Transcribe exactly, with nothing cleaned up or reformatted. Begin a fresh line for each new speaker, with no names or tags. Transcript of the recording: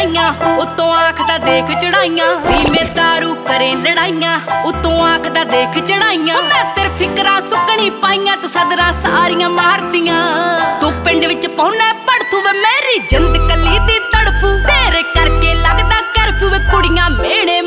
ਲੜਾਈਆਂ ਉਤੋਂ ਆਖਦਾ ਦੇਖ ਚੜਾਈਆਂ ਵੀਵੇਂ ਦਾਰੂ ਕਰੇ ਲੜਾਈਆਂ ਉਤੋਂ ਆਖਦਾ ਦੇਖ ਚੜਾਈਆਂ ਮੈਂ ਤੇਰੇ ਫਿਕਰਾਂ ਸੁੱਕਣੀ ਪਾਈਆਂ ਤੂੰ ਸਦਰਾਂ ਸਾਰੀਆਂ ਮਾਰਦੀਆਂ ਤੂੰ ਪਿੰਡ ਵਿੱਚ ਪਾਉਣਾ ਪੜਥੂ ਵੇ ਮੇਰੀ ਜਿੰਦ ਕੱਲੀ ਦੀ ਤੜਫੂ ਤੇਰੇ ਕਰਕੇ ਲੱਗਦਾ ਕਰਫਿਊ ਵੇ ਕੁੜੀਆਂ ਮੇਣੇ